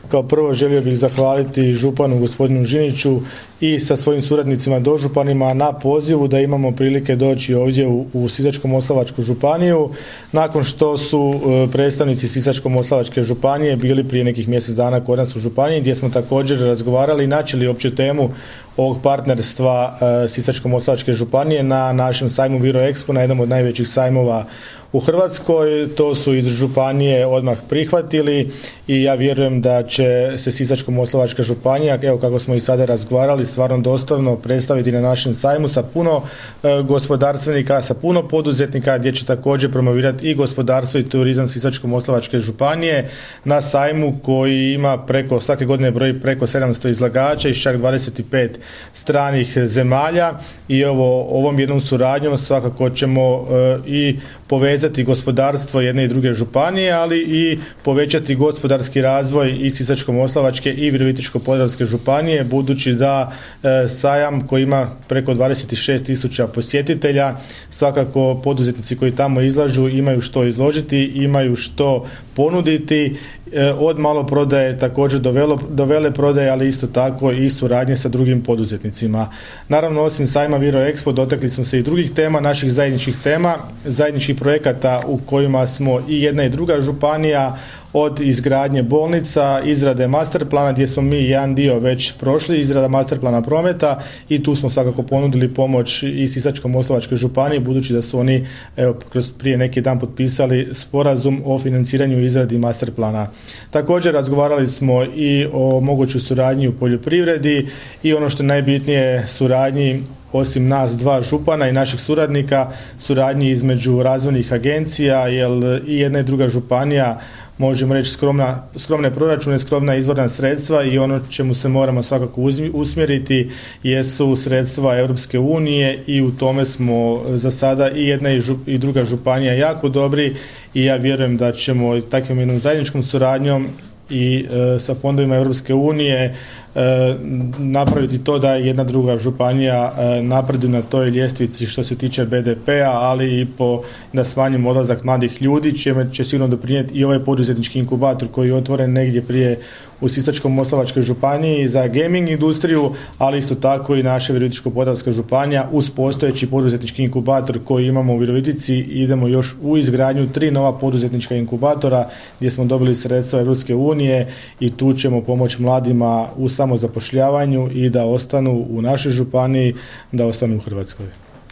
Kao prvo želio bih zahvaliti županu gospodinu Žiniću i sa svojim suradnicima dožupanima na pozivu da imamo prilike doći ovdje u Sisačko-moslavačku županiju nakon što su predstavnici Sisačko-moslavačke županije bili prije nekih mjesec dana kod nas u županiji gdje smo također razgovarali i načeli opću temu ovog partnerstva Sisačko-moslavačke županije na našem sajmu Viro Expo, na jednom od najvećih sajmova u Hrvatskoj. To su iz županije odmah prihvatili i ja vjerujem da će se Sisačko-moslavačka županija, evo kako smo i sada razgovarali, stvarno dostavno predstaviti na našem sajmu sa puno gospodarstvenika, sa puno poduzetnika gdje će također promovirati i gospodarstvo i turizam Sisačko-moslavačke županije na sajmu koji ima svake godine broji preko 700 izlagača iz čak 25 stranih zemalja i ovom jednom suradnjom svakako ćemo i povezati gospodarstvo jedne i druge županije, ali i povećati gospodarski razvoj i Sisačko-moslavačke i Virovitičko-podravske županije, budući da sajam koji ima preko 26.000 posjetitelja, svakako poduzetnici koji tamo izlažu imaju što izložiti, imaju što ponuditi, od maloprodaje također do veleprodaje, ali isto tako i suradnje sa drugim poduzetnicima. Naravno, osim sajma Viro Expo dotakli smo se i drugih tema, naših zajedničkih tema, zajedničkih projekata u kojima smo i jedna i druga županija, od izgradnje bolnica, izrade master plana gdje smo mi jedan dio već prošli, izrada master plana prometa i tu smo svakako ponudili pomoć i Sisačko-moslavačkoj županiji, budući da su oni prije neki dan potpisali sporazum o financiranju i izradi master plana. Također razgovarali smo i o mogućoj suradnji u poljoprivredi i ono što je najbitnije suradnji osim nas dva župana i naših suradnika, suradnji između razvojnih agencija, jer i jedna i druga županija, možemo reći, skromne proračune, skromna izvorna sredstva i ono čemu se moramo svakako usmjeriti jesu sredstva Europske unije i u tome smo za sada i jedna i druga županija jako dobri i ja vjerujem da ćemo takvom jednom zajedničkom suradnjom i sa fondovima Europske unije napraviti to da jedna druga županija napreduje na toj ljestvici što se tiče BDP-a, ali i da smanjimo odlazak mladih ljudi, čime će sigurno doprinijeti i ovaj poduzetnički inkubator koji je otvoren negdje prije u Sisačko-moslavačkoj županiji za gaming industriju, ali isto tako i naša Virovitičko-podravska županija uz postojeći poduzetnički inkubator koji imamo u Virovitici. Idemo još u izgradnju 3 nova poduzetnička inkubatora gdje smo dobili sredstva Europske unije i tu ćemo pomoći mladima u samozapošljavanju i da ostanu u našoj županiji, da ostanu u Hrvatskoj.